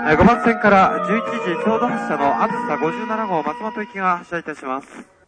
5番線から11時ちょうど発車のあずさ57号松本行きが発車いたします。